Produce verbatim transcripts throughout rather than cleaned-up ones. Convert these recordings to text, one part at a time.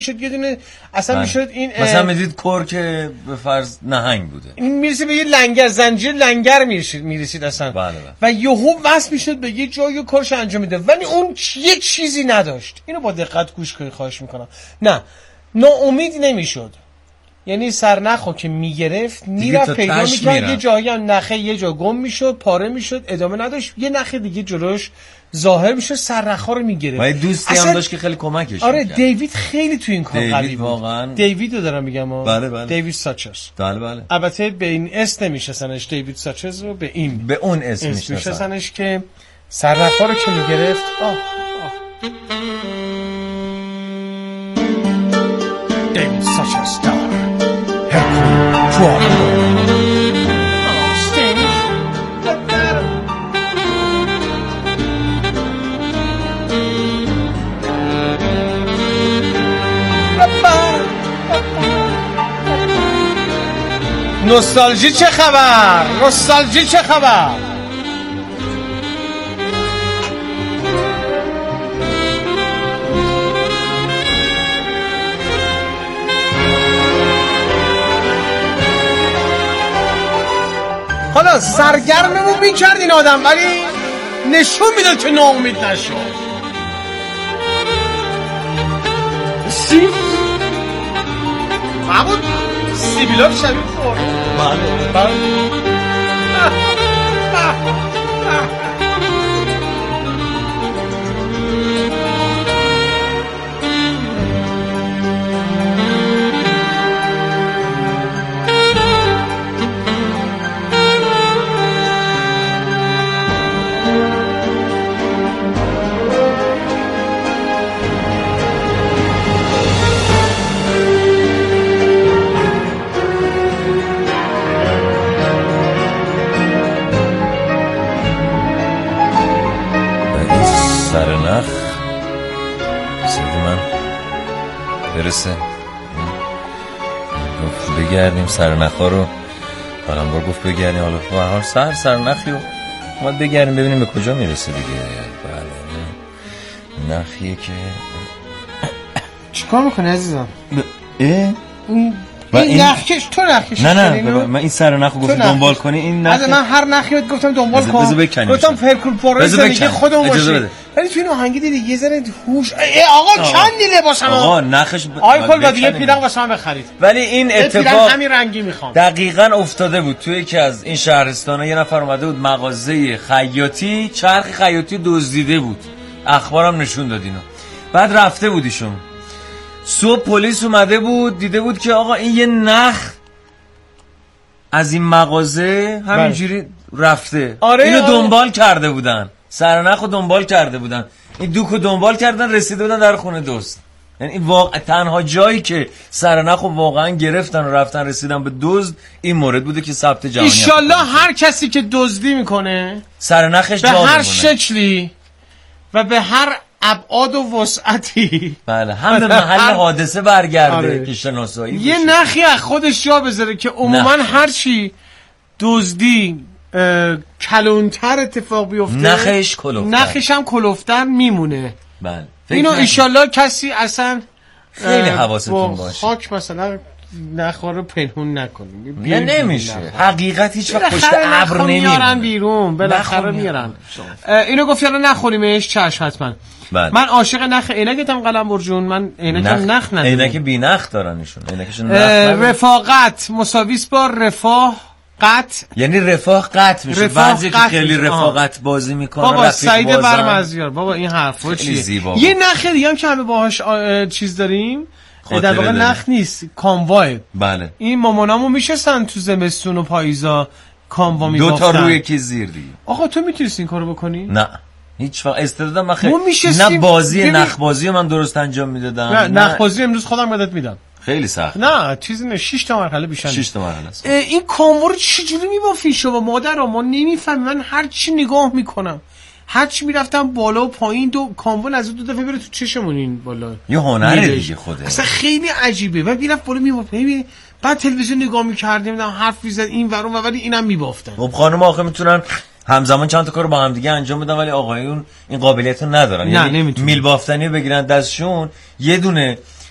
شد یه دونه اصلا من. میشد این مثلا میدید کرک به فرض نهنگ بوده، این میرسه به یه لنگر، زنجیر لنگر میرسید میرسید اصلا بله بله. و یهو وصل میشد به یه جای کارش انجام میده، ولی اون یه چیزی نداشت. اینو با دقت گوش کنید خواهش میکنم. نه ناامید نمیشد، یعنی سرنخو که میگرفت میرفت پیدا میکرد یه جایی هم نخه یه جا گم میشد، پاره میشد، ادامه نداشت، یه نخه دیگه جلوش ظاهر میشد، سرنخا رو میگرفت. و دوستی هم داشت که خیلی کمکش آره میکرد. دیوید خیلی تو این کار قوی بود واقعا. دیوید رو دارم میگم. بله بله. دیوید ساچرز. بله بله. البته به این اسم نمیشناسنش، دیوید ساچرز رو به این به اون اسم میشناسنش که سرنخا رو که میگرفت. آه آه دیوید ساچرز دار هرکول فوارد نوستالژی چه خبر؟ نوستالژی چه خبر؟ حالا سرگرممون میکرد این آدم، ولی نشون میداد که ناامید نشد. سی معبود سیبیلات شبیه خورد. بله بله. سرنخ سید من برسه گفت بگردیم سرنخ ها رو، قلمبر گفت بگردیم، حالا به هر حال سر سرنخی رو ما بگردیم ببینیم به کجا میرسه دیگه. بله نخیه که چیکار میکنه عزیزم؟ اه؟ این این نخکش تو نخکش. نه نه من این سرنخو گفتم دنبال کنی، این نخ من هر نخی بهت گفتم دنبال کن، گفتم پرکول پاره زندگی خودمون باشه، ولی تو این آهنگی دیدی یه ذره هوش. آقا چندی لباسم آقا نخش ب... آیفون بعد یه پیراهن واسه من بخرید. ولی این اتفاق همین رنگی میخوام. دقیقاً افتاده بود توی یکی از این شهرستانا، یه نفر اومده بود مغازه خیاطی، چرخ خیاطی دزدیده بود، اخبارم نشون داد اینو. بعد رفته بود ایشون، صبح پلیس اومده بود دیده بود که آقا این یه نخ از این مغازه همینجوری رفته. آره اینو آره. دنبال کرده بودن، سرنخو دنبال کرده بودن، این دوکو دنبال کردن، رسیده بودن در خونه دزد. یعنی واقعا تنها جایی که سرنخو واقعا گرفتن و رفتن رسیدن به دزد این مورد بوده که ثبت جهانی. ان شاءالله هر کسی که دزدی میکنه سرنخش به هر شکلی و به هر ابعاد و وسعتی بله هم به محل حادثه برگرده. آره. که شناسایی یه نخی از خودش جا بذاره که عموما هر چی دزدی کلونتر اتفاق بیفته نخش کلوفتر، نخش هم کلوفتر میمونه. بله اینو انشالله کسی اصلا خیلی حواستون باشه خاک مثلا نخوره پنهون نکنیم. نه نمیشه، حقیقت هیچ وقت پشت ابر نمیارن بیرون، بالاخره میارن. اینو گفت یالا نخوریمش، چشم حتما. بله. من عاشق نخ عینکتم قلمبر جون، من عینکم نخ ندارم. عینک بی نخ دارن ایشون، عینکشون نخ. رفاقت مساویس با رفاه قط، یعنی رفاه قط میشه. بعضی که خیلی رفاقت بازی میکنه بابا سعید برمزیار، بابا این حرفا چیه؟ یه نخ دیگه هم که همه باهاش چیز داریم، در واقع نخ نیست، کامواه. بله این مامانامو میشستن تو زمستون و پاییزا کاموا میگفتن، دو تا روی کی زیر دیگه. آقا تو میتونستی این کارو بکنی؟ نه هیچ وقت استعدادم من خیلی نه بازی گمی... نخ بازی من درست انجام میدادم. نه نخ بازی امروز خودم یادت میدم، خیلی سخت. نه چیزی نه، شش تا مرحله بیشتر شش تا مرحله است. این کاموا رو چجوری میبافی شما مادر؟ ما نمیفهمم. من هر چی نگاه میکنم، هر چی میرفتم بالا و پایین، دو کاموا از دو دفعه بره تو چشمون. این بالا یه هنره دیگه خوده، اصلا خیلی عجیبه. و میرفت بالا میبافت، ببین بعد تلویزیون نگاه میکردیم، نمیدونم حرف میزد این ورون، ولی اینم میبافتن. خب خانم آخه میتونن همزمان چند تا کارو با هم دیگه انجام بدن، ولی آقایون این قابلیت رو ندارن. نه یعنی نمیتونن میل بافتنی بگیرن دستشون، یه دونه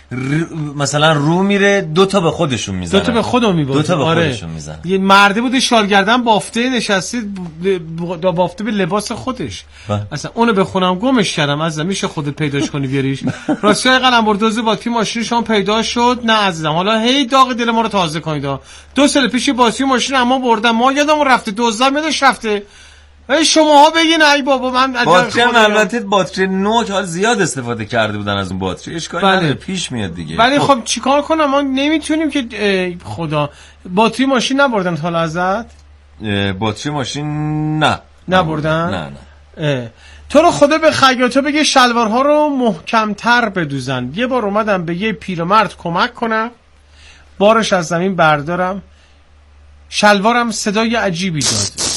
مثلا رو میره دو تا به خودشون میزنن، دو تا به خودم میبازن، دو تا به آره. خودشون میزنن. یه مرده بوده شالگردن بافته نشسته دا بافته به لباس خودش با. اصلا اونو بخونم گمش کردم. از میشه خودت پیداش کنی بیاریش. راستی قلم بردوز باتری ماشین شما پیدا شد؟ نه عزیزم، حالا هی داغ دل ما رو تازه کنید. دو سال پیش باتری ماشین اما بردم، ما یادم رفته دزدم یادش رفته. ای شماها بگین ای بابا من باتری البته باتری نو که حال زیاد استفاده کرده بودن از اون باتری، اشکالی بله. نداره پیش میاد دیگه. ولی خب, خب چیکار کنم، ما نمیتونیم که خدا باتری ماشین نبردن حالا ازت؟ باتری ماشین نه نبردن؟ نه نه. تو رو خدا به خیاطا بگه شلوارها رو محکمتر بدوزن. یه بار اومدم به یه پیرمرد کمک کنم، بارش از زمین بردارم، شلوارم صدای عجیبی داد.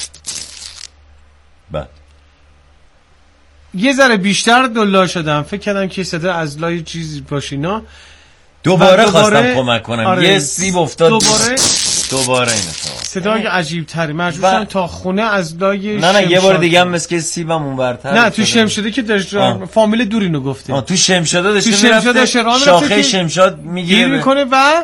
بعد یه ذره بیشتر دلا شدم، فکر کردم که صدا از لای چیزی باشینا. دوباره, دوباره خواستم کمک کنم، آره یه سیب افتاد دوباره دوباره اینو صدای عجیب تری مجبور شدم تا خونه از لای نه نه یه بار دیگه هم مثل که سیبم اونورتر. نه تو شمشاده که داشت فامیل دورینو گفته. آه تو شمشاده داشته تو شمشاده شرام شاخه شمشاد میگیره میکنه و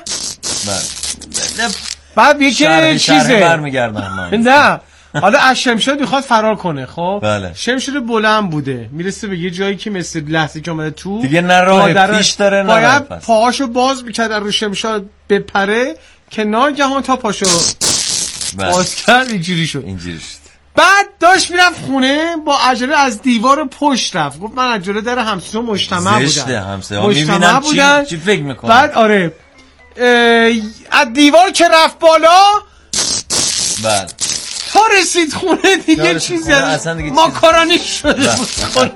بعد یکی چیزه برمیگردن. نه حالا از شمشاد میخواد فرار کنه. خب بله. شمشاد بلند بوده، میرسه به یه جایی که مثل لحظه که اومده تو دیگه نه راه پیش داره نه باید پاهاشو باز میکرد رو شمشاد بپره که ناگهان تا پاشو باز کرد اینجوری شد اینجوری شد. بعد داشت میرفت خونه با عجله از دیوار پشت رفت. گفت من عجله در همسایه مجتمع بودم. زشته همسایه میبینم چی چی فکر میکنه. بعد آره از دیوار که رفت بالا بعد تا رسید خونه دیگه چیزی ماکارونی شده بود.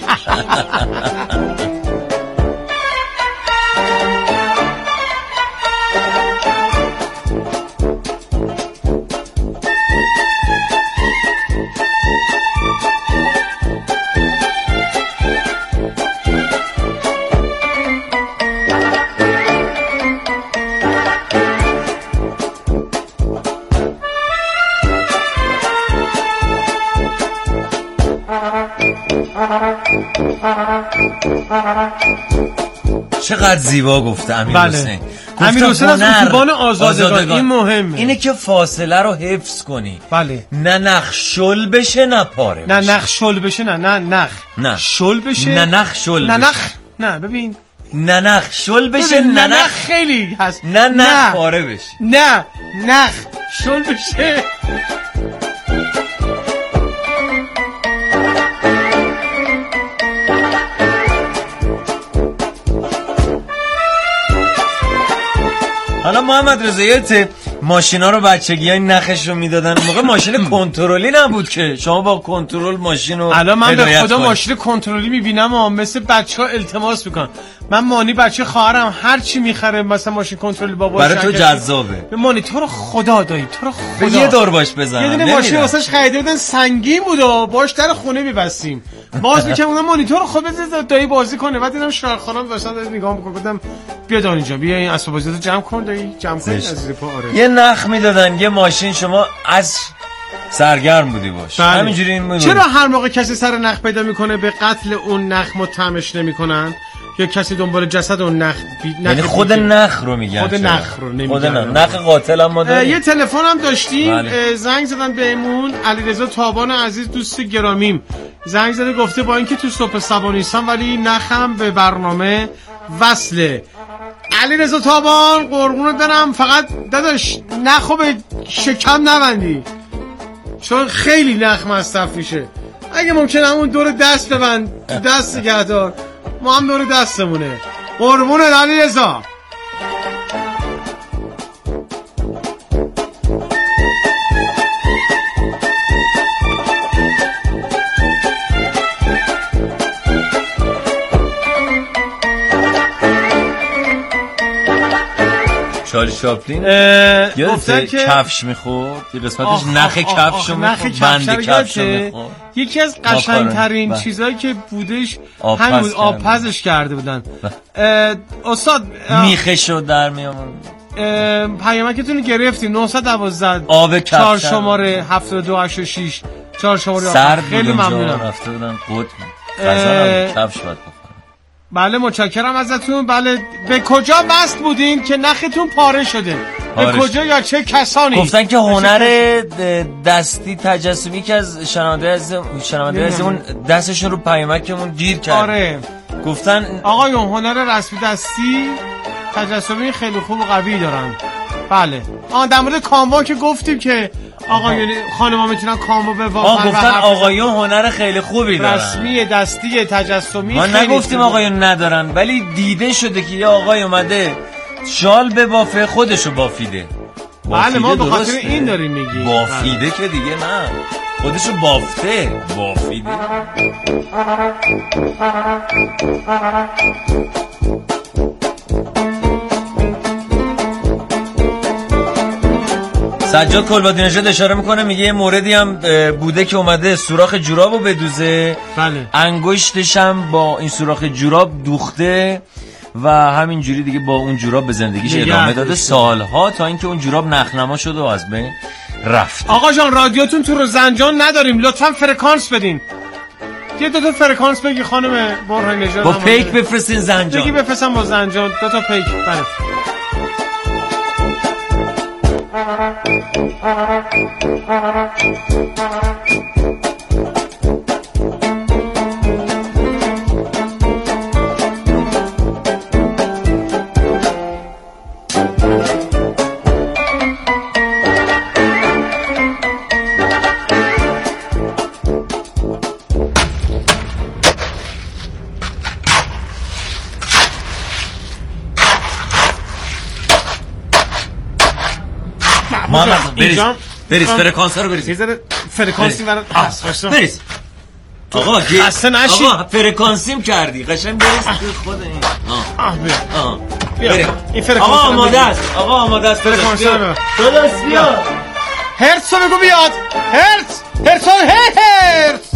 چقدر زیبا گفته امیر حسین. امیر حسین از اتوبان آزادگان. این مهمه، اینه که فاصله رو حفظ کنی. بله. نه نخ شل بشه نه پاره بشه. نه نخ شل بشه نه نه نخ نه شل بشه نه نخ شل نه نخ نه ببین نه نخ شل بشه نه نخ خیلی هست نه نخ پاره بشه نه نخ شل بشه. حالا محمد رضا یادت ماشینا رو بچگیای نخش رو میدادن، موقع ماشین کنترلی نبود که شما با کنترل ماشین رو الان من به خدا ماشین کنترلی میبینم و مثل بچه‌ها التماس میکنن. من مانی بچه خواهرم هر چی میخره مثلا ماشین کنترلی باباش برای تو جذابه. به مانی تو رو خدا دایی تو رو خدا یه دور باش بزنم. یه دونه ماشین واسش خریده بودن سنگین بود و باش در خونه میبستیم باز میگم اون مانیتور خود بده دایی بازی کنه. بعد دیدم شهر خانم داشتن نگاه میکنن، گفتم بیا دان اینجا بیا این اسباب بازیاتو جمع کن دایی جمع کن از زیر پا. آره یه نخ میدادن یه ماشین شما از سرگرم بودی باش. بله. همینجوری این چرا هر موقع کسی سر نخ پیدا میکنه به قتل اون نخ متهمش نمیکنن یا کسی دنبال جسد اون نخ بی... یعنی خود نخ رو میگن خود نخ رو نمیگن خود نخ, نخ قاتل هم ما داریم. یه تلفن هم داشتیم. بله. زنگ زدن بهمون علیرضا تابان عزیز دوست گرامیم زنگ زده گفته با اینکه تو صبح سبا نیستم ولی نخم به برنامه وصله. علیرضا تابان قربونت برم، فقط داداش نخو به شکم نبندی چون خیلی نخ مصرف میشه. اگه ممکنه همون دور دست ببند دست نگه دار، ما هم دور دستمونه. قربونت علیرضا. چارلی چاپلین گفتن که کفش میخورد یه قسمتش نخ کفش رو میخورد بند کفش رو میخورد. یکی از قشنگترین چیزایی که بودش همین بود آبپزش کرده بودن. استاد میخش رو در میامون پیامکتون رو گرفتیم نه یک دو آب کفش چهار شماره هفت دو هشت شش چهار شماره سرد خیلی ممنونم. رفته بودن قد غذا کفش باید بخورم. بله متشکرم ازتون. بله به کجا وصل بودین که نختون پاره شده؟ به آرش. کجا یا چه کسانی؟ گفتن که هنر دستی تجسمی که از شنونده از شنونده ازمون دستشون رو پیامکمون گیر کرد. آره گفتن آقایون هنر رسمی دستی تجسمی خیلی خوب و قوی دارن. بله آن در مورد کاموا که گفتیم که آقایون خانم‌ها میتونن کاموا به واقعا گفتن آقایون هنر خیلی خوبی دارن رسمی دستی تجسمی. ما نگفتیم آقایون ندارن، ولی دیده شده که یه آقای اومده شال به بافه خودشو بافیده. بله ما به خاطر این داریم میگیم بافیده که دیگه نه خودشو بافته بافیده. سجاد کلبادی نژاد اشاره میکنه میگه یه موردی هم بوده که اومده سوراخ جورابو بدوزه. بله انگشتش هم با این سوراخ جوراب دوخته و همینجوری دیگه با اون جوراب به زندگیش ادامه داده سالها تا اینکه اون جوراب نخنما شد و از بین رفت. آقا جان رادیوتون تو رو زنجان نداریم، لطفا فرکانس بدین. یه دو تا فرکانس بگی خانم برهان نژاد. با پیک بفرستین زنجان. بگی بفرستم با زنجان دو تا پیک. بله محمد بریز بریز فرکانس رو بریز. یه ذره فرکانسی برات هست. بریز آقا خسته نشی. آقا فرکانسیم کردی قشنگ بریز خود این. آه بیا آه بیا این فرکانس. آقا آماده است. آقا آماده است. فرکانس رو درست بیا. هرتز رو بگو بیاد. هرتز هرتز هرتز.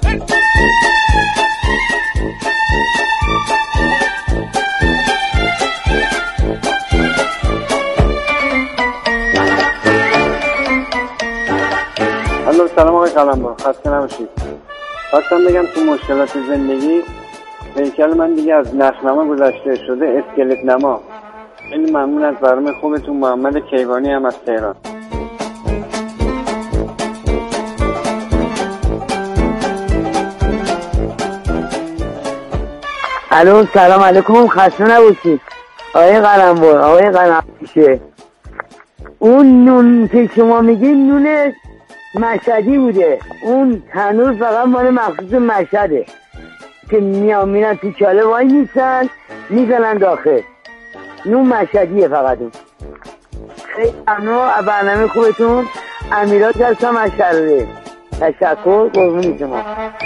سلام آقای قلمبر، خسته نباشید. خواستم بگم تو مشکلات زندگی هیکل من دیگه از نخنما گذشته شده اسکلت نما. خیلی ممنون از برنامه خوبتون. محمد کیوانی هم از تهران. الو سلام علیکم، خسته نباشید آقای قلمبر. آقای قلمبر اون نون که شما میگین نون مشهدی بوده، اون هنوز فقط مال مخصوص مشهده که میان میرن تو چاله وای میسن میزنن داخل. نون مشهدیه فقط اون. خیلی ممنون از برنامه خوبتون. امیرات هستم از شرقه. تشکر قربونی شما.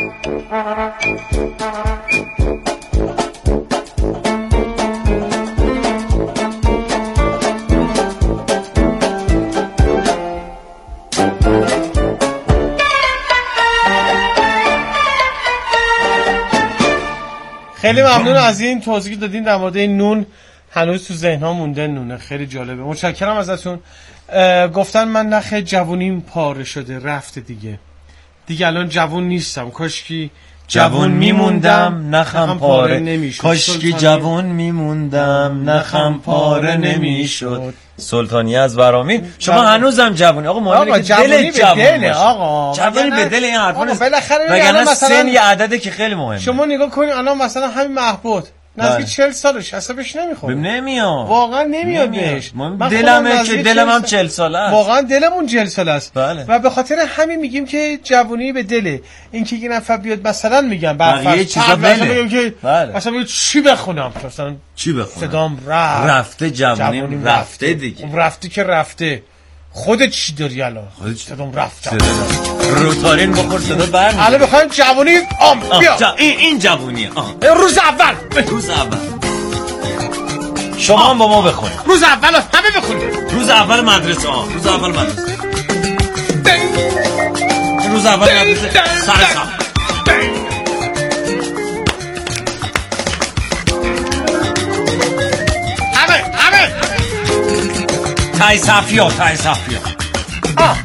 خیلی ممنون از این توضیح دادین در مورد این نون. هنوز تو ذهن ها مونده نونه. خیلی جالبه. متشکرم ازتون. گفتن من نخ جوونیم پاره شده رفته دیگه. دیگه الان جوون نیستم. کاشکی جوون میموندم نخم پاره نمیشد. کاشکی جوون میموندم نخم پاره نمیشد. سلطانی از ورامین. شما هنوزم جوونی آقا. آقا جوونی به دل آقا. جوونی به دل این حرفا نیست. بالاخره وگرنه سن یه عدده که خیلی مهمه. شما نگاه کنید الان مثلا همین محبود نزدیک چهل سالش حسابش نمیخوره. نمیاد. واقعا نمیاد بهش. دلمه که دلم هم چهل ساله است. واقعا دلمون چهل ساله است. بله. و به خاطر همین میگیم که جوونی به دله. این که یه نفر بیاد مثلا میگم بقیه چیزا بله. که بله. مثلا بگم چی بخونم مثلا چی بخونم صدام رفت. رفته جوونی رفته دیگه. رفته که رفته. خودت چی داری الان؟ خودت چی؟ صدام رفت. روتارین بخور صدا برمی. الان بخوایم جوونی آم بیا. جا... این این جوونیه. روز اول. روز اول. شما هم با ما بخونید. روز اول همه بخونید. روز اول مدرسه ها. روز اول مدرسه. روز اول مدرسه. سر سام. همه همه. تای صفیا تای صفیا. آه.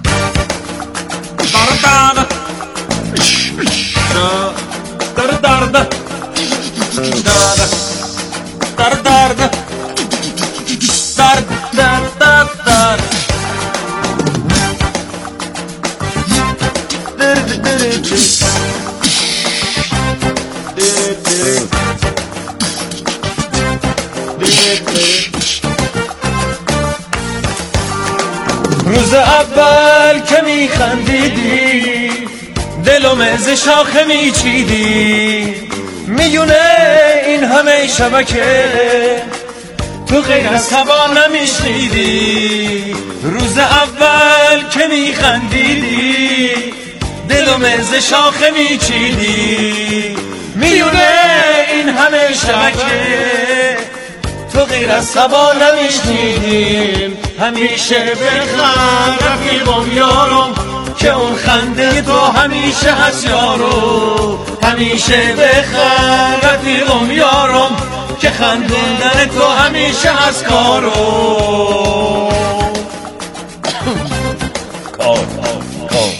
دار دار. دار دار. در در در در در در در روز اول که میخندیدی دلم ز شاخه میچیدی میونه این همه شبکه تو غیر از هوا نمیشنیدی روز اول که میخندیدی دلم ز شاخه میچیدی میونه این همه شبکه تو غیر از هوا نمیشنیدیم همیشه بخند رفیقم یارم که اون خنده تو همیشه هست یارو همیشه بخند رفیقم یارم که خندوندن تو همیشه هست کارو کار کار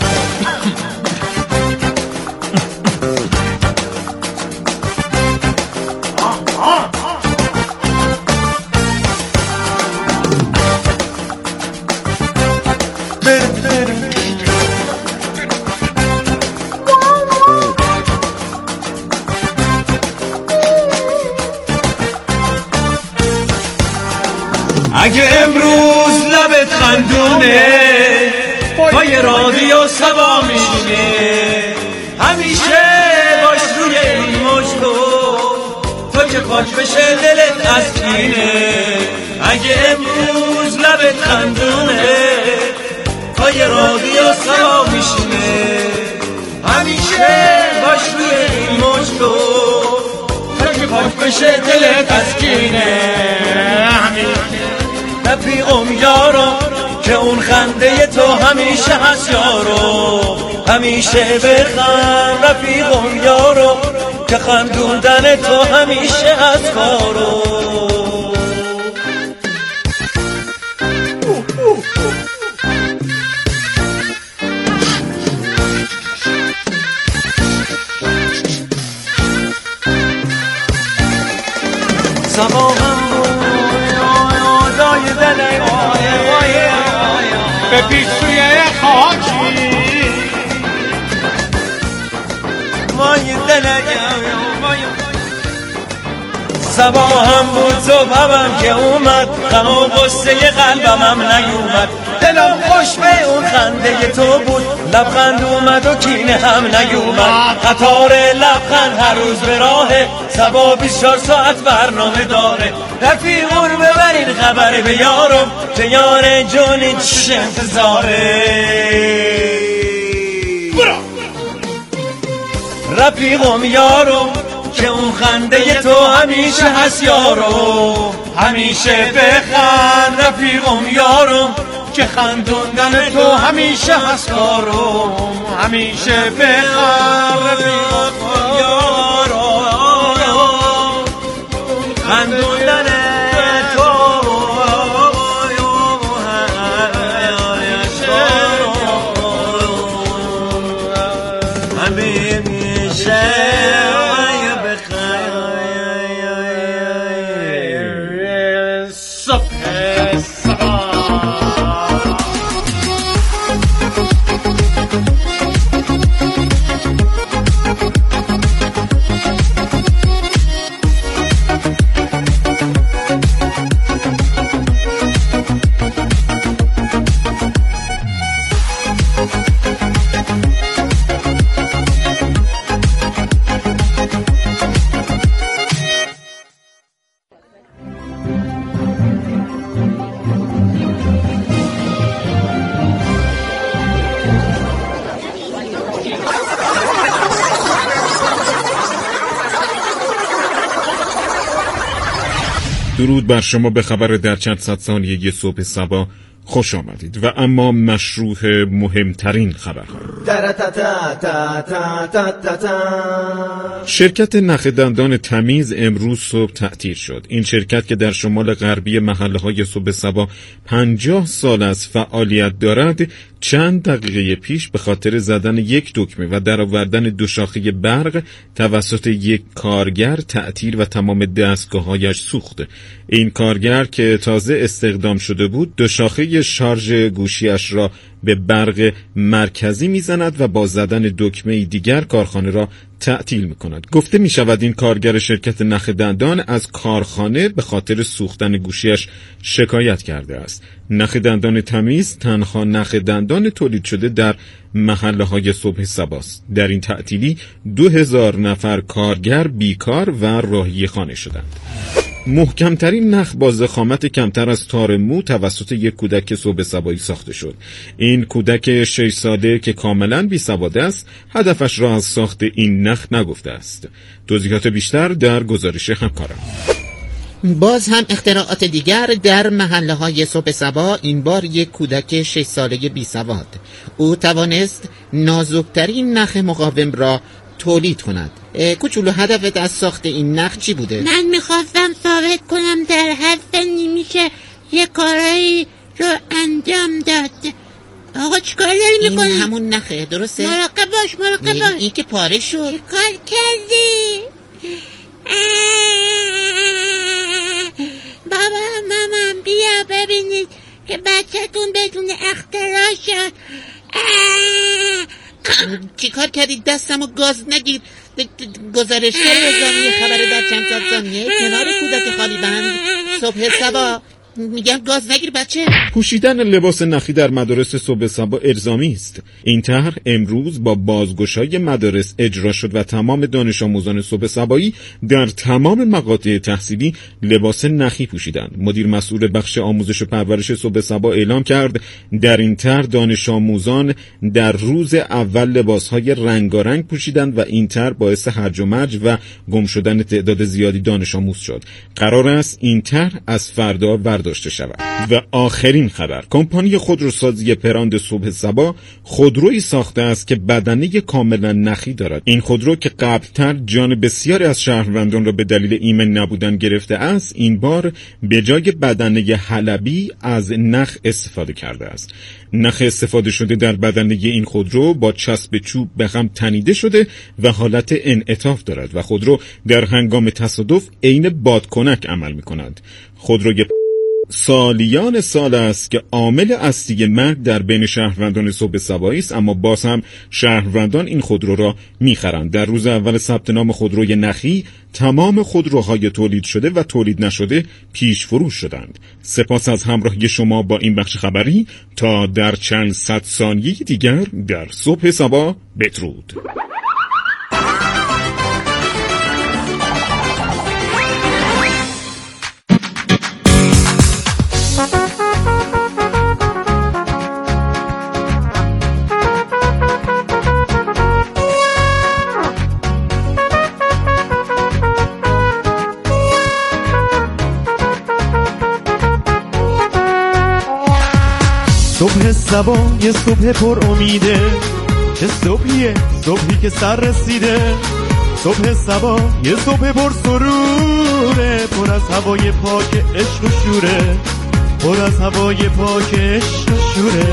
اگه امروز لبت خندونه پای رادیو سوا میشینه همیشه باش روی این مجدو تو که پاک بشه دلت از کینه اگه امروز لبت خندونه پای رادیو سوا میشینه همیشه باش روی این مجدو تو که پاک بشه دلت از کینه رفیقم یارو که اون خنده تو همیشه هست یارو همیشه بخند رفیقم یارو که خندوندن تو همیشه هست کارو سباهم به پیشوی خاکی مای دلگم سبا هم بود صبحم که اومد غم و غصه قلبم هم نیومد دلم خوش به اون خنده تو بود لبخند اومد و کینه هم نیومد قطار لبخند هر روز به راهه سبا بیست و چهار ساعت برنامه داره رفیقون ببرین خبر به یارم که یار جونی چش انتظاره رفیقم یارم که اون خنده تو همیشه هست یارو همیشه بخند رفیقم یارم که خندوندن تو همیشه هست کارو همیشه بخند رفیقم یارم خندوندن تو همیشه درود بر شما به خبر در چند صد ثانیه صبح صبا خوش آمدید و اما مشروح مهمترین خبرها. شرکت نخ دندان تمیز امروز صبح تعطیل شد. این شرکت که در شمال غربی محله‌های صبح صبا پنجاه سال از فعالیت دارد چند دقیقه پیش به خاطر زدن یک دکمه و درآوردن دو شاخه برق توسط یک کارگر تعطیل و تمام دستگاه‌هایش سوخت. این کارگر که تازه استخدام شده بود دو شاخه شارژ گوشیش را به برق مرکزی میزند و با زدن دکمه دیگر کارخانه را تعطیل میکند. گفته میشود این کارگر شرکت نخ دندان از کارخانه به خاطر سوختن گوشیش شکایت کرده است. نخ دندان تمیز تنها نخ دندان تولید شده در محله های صبح سباست. در این تعطیلی دو هزار نفر کارگر بیکار و راهی خانه شدند. محکمترین نخ با ضخامت کمتر از تار مو توسط یک کودک صبح صبایی ساخته شد. این کودک شش ساله که کاملا بی سواد است هدفش را از ساخت این نخ نگفته است. توضیحات بیشتر در گزارش همکارم. باز هم اختراعات دیگر در محله های صبح صبا، این بار یک کودک شش ساله بی سواد. او توانست نازکترین نخ مقاوم را تولید کند. کوچولو هدفت از ساخت این نخ چی بوده؟ من میخواستم ثابت کنم در هر فنی میشه یه کارایی رو انجام داد. آقا چیکار داری میکنی؟ این همون نخه، درسته؟ مراقب باش مراقب باش. این که پاره شد. چی کار کردی؟ بابا مامان بیا ببینید که بچه‌تون بدون اختراع شد. چی کار کردی؟ دستمو گاز نگیر. گزارشگر نظامی خبر در چند صد ثانیه کنار کودک خالی بند صبح صبا. میگم گاز نگیر بچه. پوشیدن لباس نخی در مدارس صبح صبا الزامی است. این طرح امروز با بازگشای مدارس اجرا شد و تمام دانش آموزان صبح صبایی در تمام مقاطع تحصیلی لباس نخی پوشیدند. مدیر مسئول بخش آموزش و پرورش صبح صبا اعلام کرد در این طرح دانش آموزان در روز اول لباسهای رنگارنگ پوشیدند و این طرح باعث هرج و مرج و گم شدن تعداد زیادی دانش آموز شد. قرار است این طرح از فردا برداشته شود. و آخرین خبر، کمپانی خودروسازی پراند صبح صبا خودرویی ساخته است که بدنه کاملا نخی دارد. این خودرو که قبلتر جان بسیاری از شهروندان را به دلیل ایمن نبودن گرفته است، این بار به جای بدنه حلبی از نخ استفاده کرده است. نخ استفاده شده در بدنه این خودرو با چسب چوب به هم تنیده شده و حالت انعطاف دارد و خودرو در هنگام تصادف عین بادکنک عمل می‌کند. خودروی سالیان سال است که عامل اصلی مرگ در بین شهروندان صبح صبایی است، اما باز هم شهروندان این خودرو را میخرند. در روز اول ثبت نام خودروی نخی تمام خودروهای تولید شده و تولید نشده پیش فروش شدند. سپاس از همراهی شما با این بخش خبری. تا در چند صد ثانیه دیگر در صبح صبا، بدرود. صبح صبا یه صبح پر امیده، چه صبحیه صبحی که سر رسیده. صبح صبا یه صبح پر سروره، پر از هوای پاک عشق و شوره، پر از هوای پاک عشق و شوره.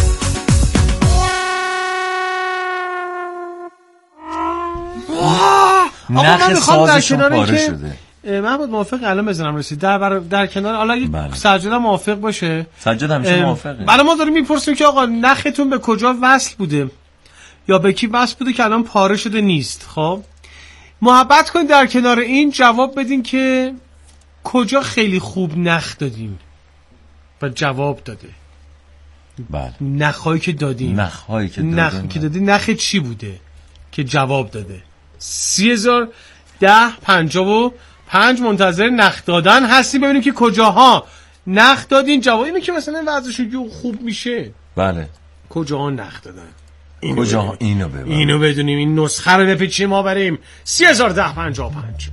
نخ سازشون پاره شده. محمود موافق الان بزنم رسید در بر... در کنار حالا اگه بله. سجاد موافق باشه. سجاد همیشه موافقه. بله ما داریم میپرسیم که آقا نختون به کجا وصل بوده یا به کی وصل بوده که الان پاره شده نیست. خب محبت کنید در کنار این جواب بدین که کجا خیلی خوب نخ دادیم و جواب داده. بله. نخایی که دادیم نخایی که دادیم نخ که دادی نخ چی بوده که جواب داده. سی هزار ده پنجاه و پنج منتظر نخ دادن هستی ببینیم که کجاها نخ دادین. جواب اینه که مثلا وضعشون خوب میشه. بله. کجاها نخ دادن اینو کجاها اینو ببینیم اینو بدونیم این نسخه رو بپیچیم ما بریم. سی هزار ده پنجاه و پنج.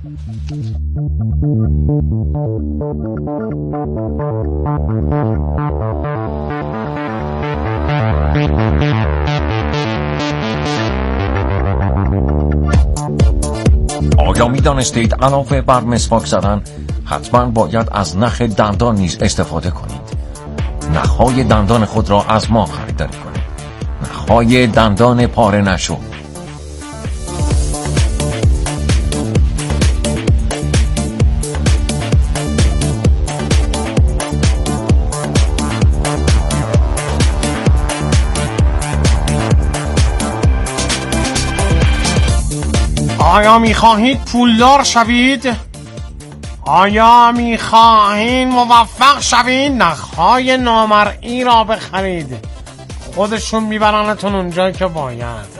آیا می دانستید علاوه بر مسواک زدن حتما باید از نخ دندان نیز استفاده کنید؟ نخهای دندان خود را از ما خریداری کنید. نخهای دندان پاره نشو. آیا میخواهید پولدار شوید؟ آیا میخواهید موفق شوید؟ نخهای نامرئی را بخرید، خودشون میبرنتون اونجا که باید.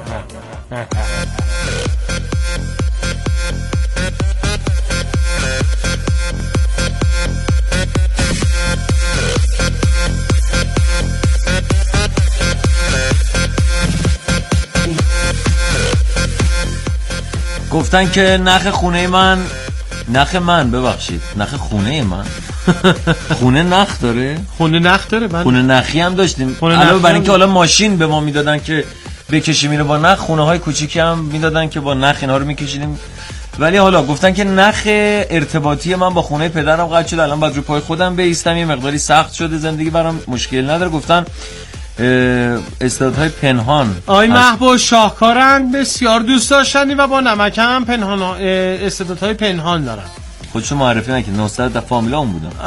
گفتن که نخ خونه من نخ من ببخشید نخ خونه من خونه نخ داره خونه نخ داره بله. خونه نخی هم داشتیم علاوه بر اینکه حالا ماشین به ما میدادن که بکشیم اینو با نخ، خونه های کوچیکی هم میدادن که با نخ اینا رو میکشیدیم. ولی حالا گفتن که نخ ارتباطی من با خونه پدرم قطع شده، الان باید رو پای خودم بایستم، یه مقداری سخت شده زندگی برام، مشکل نداره. گفتن استعدادهای پنهان آی محبوب شاهکارن، بسیار دوست داشتنی و با نمک هم پنهان استعدادهای پنهان دارن. خودشو معرفی نکرد. نهصد ده فامیلا اون بودم.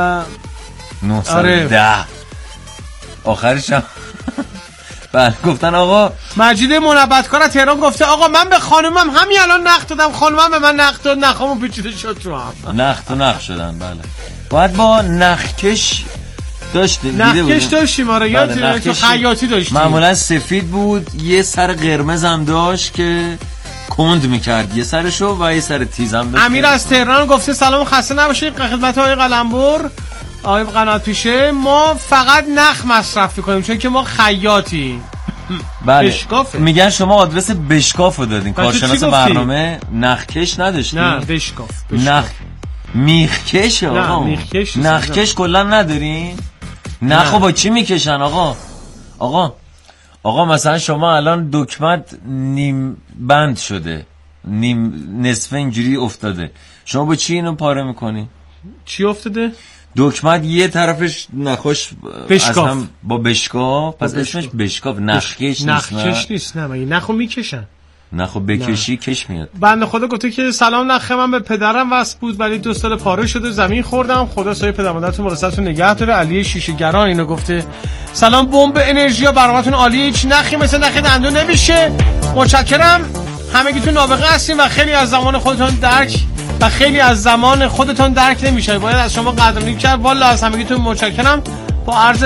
نهصد و ده آره. آخرش هم بله گفتن آقا مجید منبتکار از تهران گفته آقا من به خانومم همین الان نخ دادم، خانومم به من نخ داد، نخامو پیچیده شد تو هم. نخ تو نخ شدن. بله باید با نخکش داشتیم، نخکش داشتیم. آره یادت تو خیاطی داشتیم، معمولا سفید بود، یه سر قرمز هم داشت که کند میکرد یه سرشو و یه سر تیز هم داشت. امیر از تهران گفته سلام خسته نباشید خدمت آقای قلمبر آقای قنات پیشه، ما فقط نخ مصرف میکنیم چون که ما خیاطی. بله بشکافه. میگن شما آدرس بشکافو دادین، کارشناس برنامه نخکش نداشتین؟ نه بشکاف, بشکاف. نخ میخکش آقا. نه میخکش نخکش کلا ندارین؟ نخو با چی میکشن آقا؟ آقا آقا مثلا شما الان دکمت نیم بند شده، نیم نصفه اینجوری افتاده، شما با چی اینو پاره میکنی؟ چی افتاده؟ دکمت یه طرفش نخوش بشکاف. از هم با بشکاف، پس اسمش بشکاف. نخکش نیست. نخکش نیست. نه مگه نخو میکشن؟ نخو بکشی نه. کش میاد. بنده خدا گفته که سلام، نخ من به پدرم وصل بود ولی دو سال پاره شده، زمین خوردم، خدا سایه پدر مادرتون مرستتون نگه داره. علی شیشه گران اینو گفته سلام، بمب انرژی برنامه‌تون عالیه، هیچ نخی مثل نخ دندون نمیشه. متشکرم، همگیتون نابغه هستین و خیلی از زمان خودتون درک و خیلی از زمان خودتون درک نمیشه، باید از شما قدردانی کرد. والا از همگیتون متشکرم. با عرض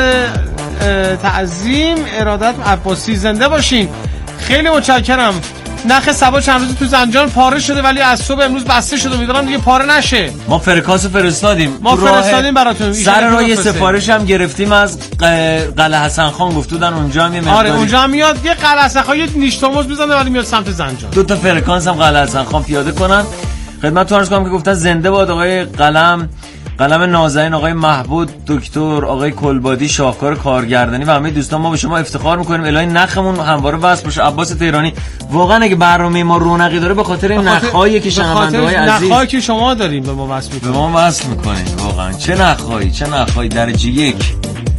تعظیم ارادت عباسی زنده باشین. خیلی متشکرم. نخ سبا چند روز تو زنجان پاره شده ولی از صبح امروز بسته شده، امیدوارم دیگه پاره نشه. ما فرکانس فرستادیم، ما فرستادیم براتون. سر راه یه سفارش هم گرفتیم از قلعه حسن خان، گفت بودن اونجا هم یه مقداری. آره اونجا هم میاد، یه قلعه حسن خان یه نیشتموز میزنه ولی میاد سمت زنجان. دو تا فرکانس هم قلعه حسن خان پیاده کنن. خدمتتون عرض کنم که گفتن زنده باد آقای قلم قلم نازنین، آقای محبود، دکتر آقای کلبادی، شاهکار کارگردانی و همه دوستان. ما به شما افتخار میکنیم، الهی نخمون همواره وصل باشه. عباس تهرانی، واقعا اگه برنامه ما رونقی داره به خاطر این نخایی که شنونده‌های عزیز، نخایی که شما داریم به ما وصل میکنید، به ما وصل میکنید. واقعا چه نخایی، چه نخایی درجه یک.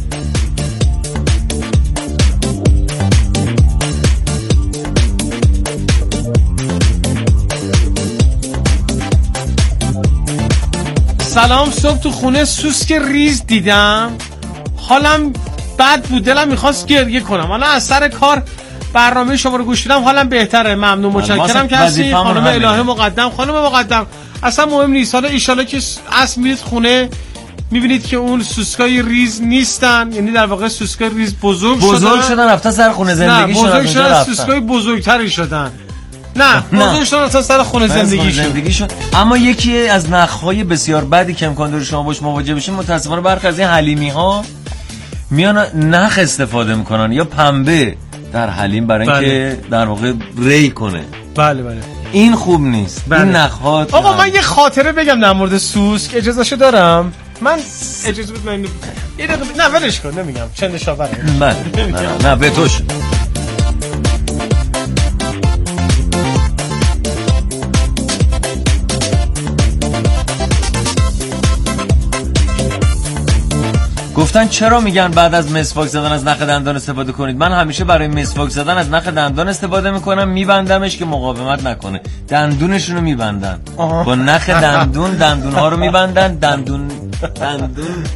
سلام، صبح تو خونه سوسک ریز دیدم، حالم بد بود، دلم میخواست گریه کنم. حالا از سر کار برنامه شما رو گوش دادم، حالم بهتره. ممنون، متشکرم که هستی خانم الهه مقدم. خانم مقدم اصلا مهم نیست، حالا ایشالا که اصل میرید خونه میبینید که اون سوسکای ریز نیستن، یعنی در واقع سوسکای ریز بزرگ, بزرگ شدن بزرگ شدن رفتن سر خونه زندگی شدن. بزرگ شدن، سوسکای بزرگتری شدن. نه بزرگ شدن اصلا سر خونه زندگی, زندگی شد. اما یکی از نخهای بسیار بدی که امکان داره شما باش مواجه بشین، متاسفانه برخی از این حلیمی ها میان نخ استفاده میکنن یا پنبه در حلیم برای اینکه بله. در واقع ری کنه. بله بله این خوب نیست. بله. این نخها. آقا من یه خاطره بگم در مورد سوسک، اجازهشو دارم؟ من اجازه بدید من یه دقیقه نه ولش کن، نمیگم چند شاوره. بله نه نه به تو شد. گفتن چرا میگن بعد از مسواک زدن از نخ دندان استفاده کنید؟ من همیشه برای مسواک زدن از نخ دندان استفاده میکنم، میبندمش که مقاومت نکنه. دندونشون رو میبندن با نخ دندون، دندون ها رو میبندن، دندون دندون